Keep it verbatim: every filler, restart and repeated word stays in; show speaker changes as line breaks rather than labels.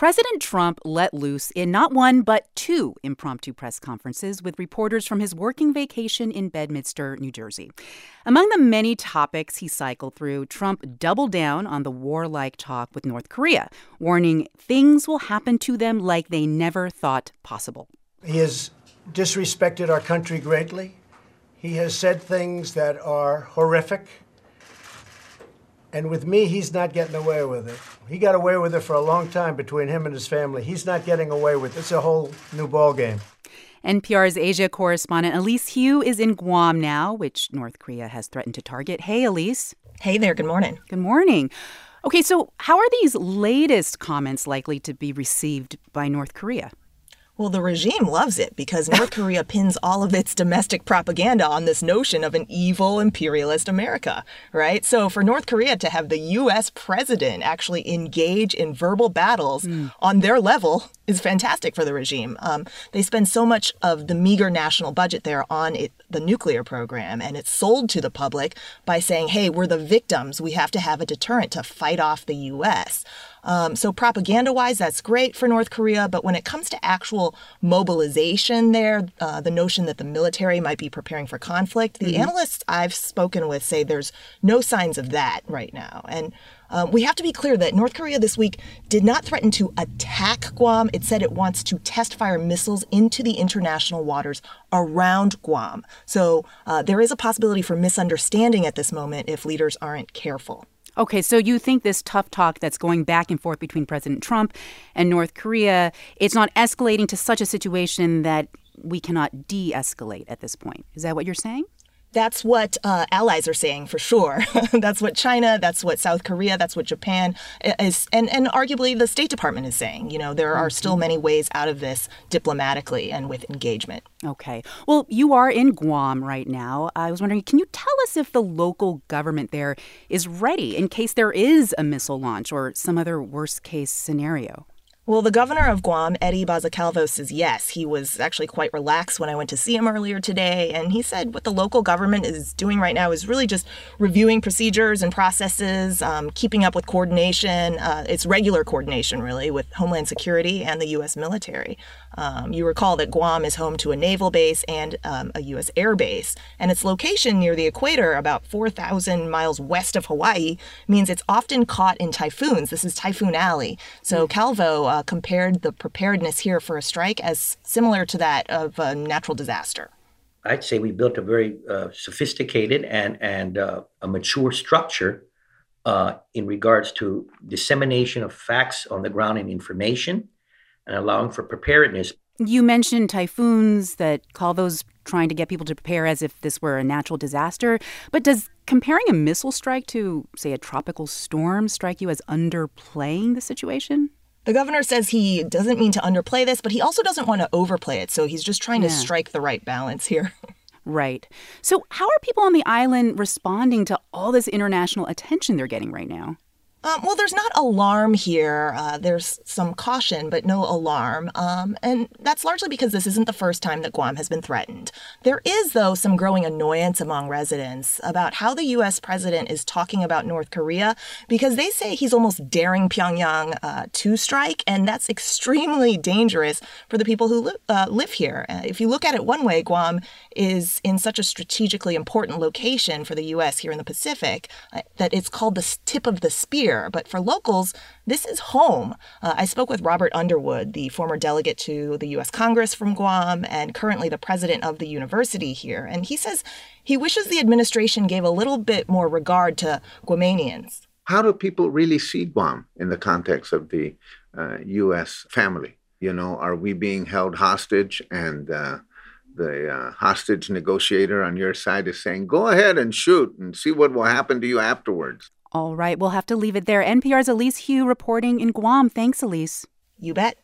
President Trump let loose in not one, but two impromptu press conferences with reporters from his working vacation in Bedminster, New Jersey. Among the many topics he cycled through, Trump doubled down on the warlike talk with North Korea, warning things will happen to them like they never thought possible.
He has disrespected our country greatly. He has said things that are horrific. And with me, he's not getting away with it. He got away with it for a long time between him and his family. He's not getting away with it. It's a whole new ballgame.
N P R's Asia correspondent Elise Hu is in Guam now, which North Korea has threatened to target. Hey, Elise.
Hey there. Good morning.
Good morning. Okay, so how are these latest comments likely to be received by North Korea?
Well, the regime loves it because North Korea pins all of its domestic propaganda on this notion of an evil imperialist America, right? So for North Korea to have the U S president actually engage in verbal battles mm. on their level is fantastic for the regime. Um, they spend so much of the meager national budget there on it, the nuclear program, and it's sold to the public by saying, hey, we're the victims. We have to have a deterrent to fight off the U S Um, so propaganda-wise, that's great for North Korea. But when it comes to actual mobilization there, uh, the notion that the military might be preparing for conflict, the mm-hmm. analysts I've spoken with say there's no signs of that right now. And uh, we have to be clear that North Korea this week did not threaten to attack Guam. It said it wants to test fire missiles into the international waters around Guam. So uh, there is a possibility for misunderstanding at this moment if leaders aren't careful.
Okay, so you think this tough talk that's going back and forth between President Trump and North Korea, it's not escalating to such a situation that we cannot de-escalate at this point. Is that what you're saying?
That's what uh, allies are saying, for sure. That's what China, that's what South Korea, that's what Japan is, and, and arguably the State Department is saying. You know, there are still many ways out of this diplomatically and with engagement.
Okay. Well, you are in Guam right now. I was wondering, can you tell us if the local government there is ready in case there is a missile launch or some other worst-case scenario?
Well, the governor of Guam, Eddie Bazacalvo, says yes. He was actually quite relaxed when I went to see him earlier today. And he said what the local government is doing right now is really just reviewing procedures and processes, um, keeping up with coordination. Uh, it's regular coordination, really, with Homeland Security and the U S military. Um, you recall that Guam is home to a naval base and um, a U S air base. And its location near the equator, about four thousand miles west of Hawaii, means it's often caught in typhoons. This is Typhoon Alley. So Calvo uh, compared the preparedness here for a strike as similar to that of a natural disaster.
I'd say we built a very uh, sophisticated and, and uh, a mature structure uh, in regards to dissemination of facts on the ground and information, and allowing for preparedness.
You mentioned typhoons, that Calvo's trying to get people to prepare as if this were a natural disaster. But does comparing a missile strike to, say, a tropical storm strike you as underplaying the situation?
The governor says he doesn't mean to underplay this, but he also doesn't want to overplay it. So he's just trying yeah. to strike the right balance here.
Right. So how are people on the island responding to all this international attention they're getting right now?
Um, well, there's not alarm here. Uh, there's some caution, but no alarm. Um, and that's largely because this isn't the first time that Guam has been threatened. There is, though, some growing annoyance among residents about how the U S president is talking about North Korea, because they say he's almost daring Pyongyang uh, to strike, and that's extremely dangerous for the people who li- uh, live here. Uh, if you look at it one way, Guam is in such a strategically important location for the U S here in the Pacific uh, that it's called the tip of the spear. But for locals, this is home. Uh, I spoke with Robert Underwood, the former delegate to the U S Congress from Guam and currently the president of the university here. And he says he wishes the administration gave a little bit more regard to Guamanians.
How do people really see Guam in the context of the uh, U S family? You know, are we being held hostage and uh, the uh, hostage negotiator on your side is saying, go ahead and shoot and see what will happen to you afterwards?
All right, we'll have to leave it there. N P R's Elise Hu reporting in Guam. Thanks, Elise.
You bet.